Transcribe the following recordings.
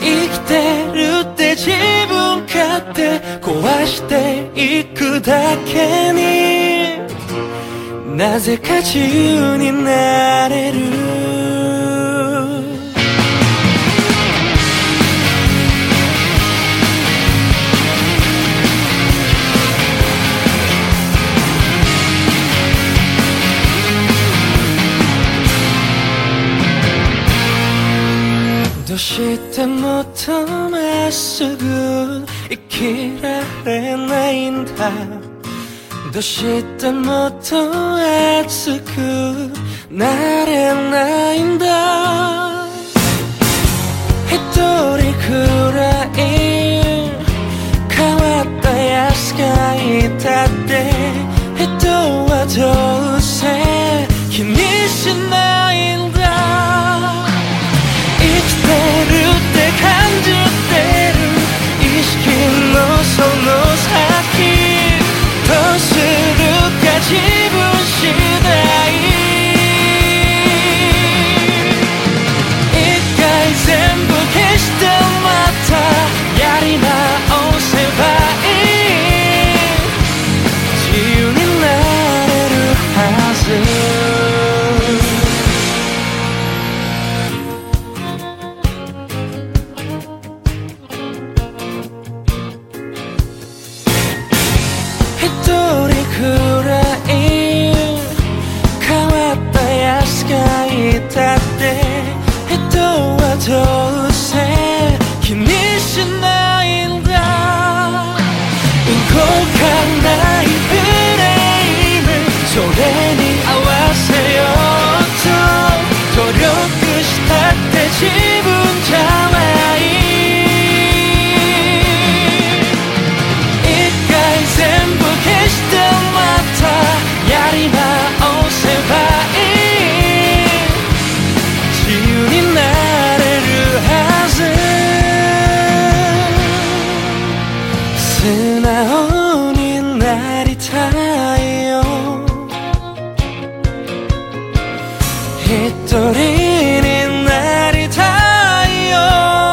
生きてるって自分勝手壊していくだけになぜか自由になれるどうしてもっとまっすぐ生きられないんだどうしてもっと熱くなれないんだ一人くらい変わった奴がいたって人はどうせ気にしないんだ生きてるって感じてる意識のその先どうするか自分次第一回全部消してまたやり直せばいい自由になれるはずくらい変わった奴がいたって人はどうせ気にしないんだ動かないブレイムそれに合わせようと努力したって自分じゃない一回全部消してやり直せばいい自由になれるはず素直になりたいよ一人になりたいよ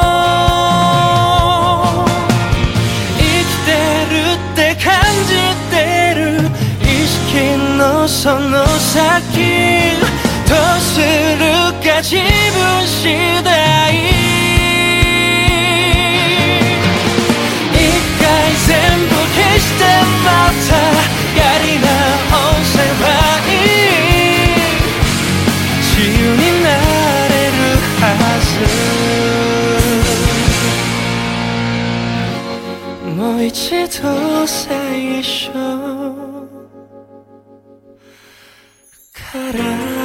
生きてるって感じてるその先どうするか自分次第一回全部消してまたやり直せばいい自由になれるはずもう一度最初から